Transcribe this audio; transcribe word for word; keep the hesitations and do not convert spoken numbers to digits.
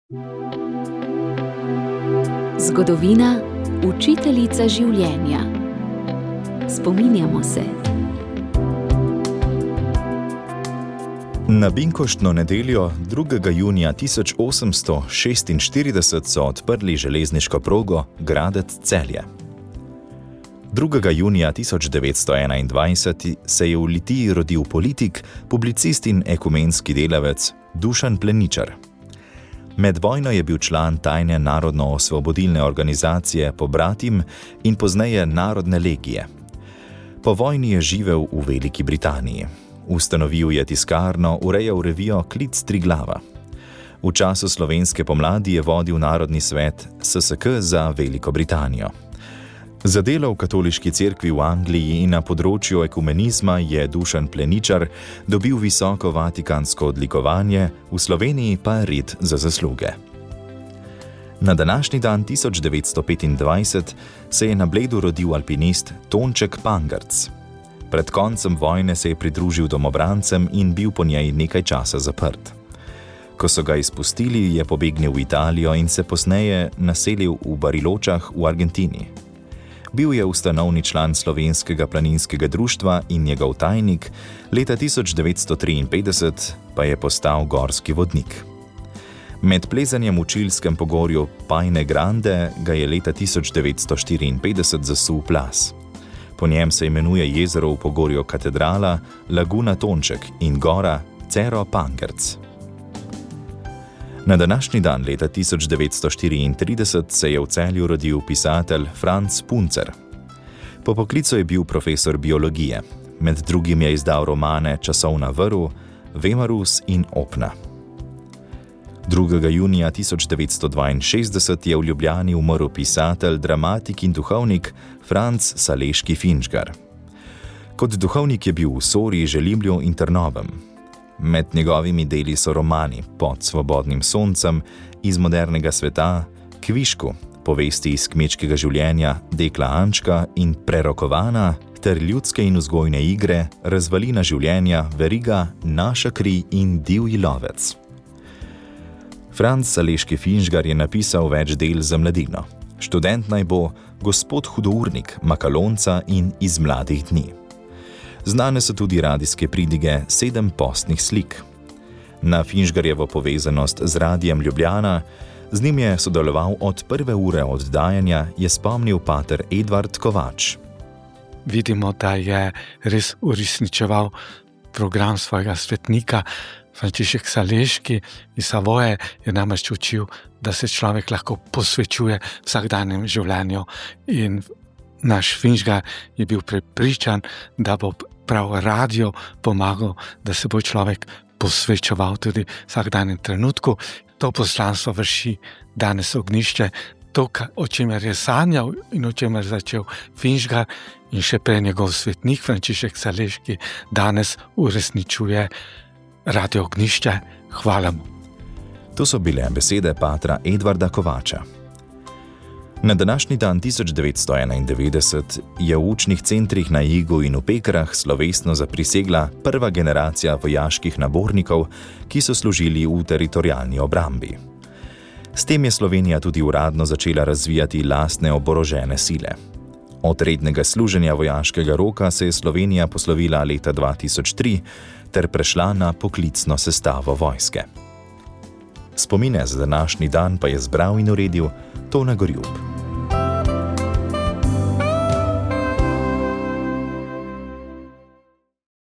Zgodovina, učiteljica življenja. Spominjamo se. Na binkoštno nedeljo, drugega junija tisoč osemsto šestinštirideset, so odprli železniško progo Gradec-Celje. drugega junija tisoč devetsto enaindvajset se je v Litiji rodil politik, publicist in ekumenski delavec Dušan Pleničar. Med vojno je bil član tajne narodno-osvobodilne organizacije Pobratim in pozneje Narodne legije. Po vojni je živel v Veliki Britaniji. Ustanovil je tiskarno, urejal revijo Klic Triglava. V času slovenske pomladi je vodil Narodni svet S S K za Veliko Britanijo. Za delo v katoliški cerkvi v Angliji in na področju ekumenizma je Dušan Pleničar dobil visoko vatikansko odlikovanje, v Sloveniji pa red za zasluge. Na današnji dan tisoč devetsto petindvajset se je na Bledu rodil alpinist Tonček Pangerc. Pred koncem vojne se je pridružil domobrancem in bil po njej nekaj časa zaprt. Ko so ga izpustili, je pobegnil v Italijo in se posneje naselil v Bariločah v Argentini. Bil je ustanovni član Slovenskega planinskega društva in njegov tajnik, leta tisoč devetsto triinpetdeset pa je postal gorski vodnik. Med plezanjem v čilskem pogorju Pajne Grande ga je leta tisoč devetsto štiriinpetdeset zasul plaz. Po njem se imenuje jezero v pogorju Katedrala Laguna Tonček in gora Cerro Pangerc. Na današnji dan leta tisoč devetsto štiriintrideset se je v Celju rodil pisatelj Franc Puncer. Po poklicu je bil profesor biologije. Med drugim je izdal romane Časovna vrv, Vemarus in Opna. drugega junija tisoč devetsto dvainšestdeset je v Ljubljani umrl pisatelj, dramatik in duhovnik Franc Saleški Finžgar. Kot duhovnik je bil v Sori, Želimlju in Trnovem. Med njegovimi deli so romani Pod svobodnim soncem, Iz modernega sveta, Kvišku, povesti iz kmečkega življenja Dekla Ančka in Prerokovana ter ljudske in vzgojne igre Razvalina življenja, Veriga, Naša kri in Divji lovec. Franc Saleški Finžgar je napisal več del za mladino. Študent naj bo, Gospod hudournik, Makalonca in Iz mladih dni. Znane so tudi radijske pridige Sedem postnih slik. Na Finžgarjevo povezanost z Radiem Ljubljana, z njim je sodeloval od prve ure oddajanja, je spomnil pater Edvard Kovač. Vidimo, da je res uresničeval program svojega svetnika. Frančišek Saleški iz Savoje je namreč učil, da se človek lahko posvečuje vsakdanjem življenju, in naš Finžgar je bil prepričan, da bo prav radio pomagal, da se bo človek posvečeval tudi vsakdanjem trenutku. To poslanstvo vrši danes Ognjišče, to, o čemer je sanjal in o čemer začel Finžgar in še prej njegov svetnik Frančišek Saleški, danes uresničuje Radio Ognjišče. Hvala mu. To so bile besede patra Edvarda Kovača. Na današnji dan tisoč devetsto enaindevetdeset je v učnih centrih na Igu in v Pekrah slovesno zaprisegla prva generacija vojaških nabornikov, ki so služili v teritorialni obrambi. S tem je Slovenija tudi uradno začela razvijati lastne oborožene sile. Od rednega služenja vojaškega roka se je Slovenija poslovila leta dva tisoč tri ter prešla na poklicno sestavo vojske. Spomine za današnji dan pa je zbral in uredil Tone Gorjup.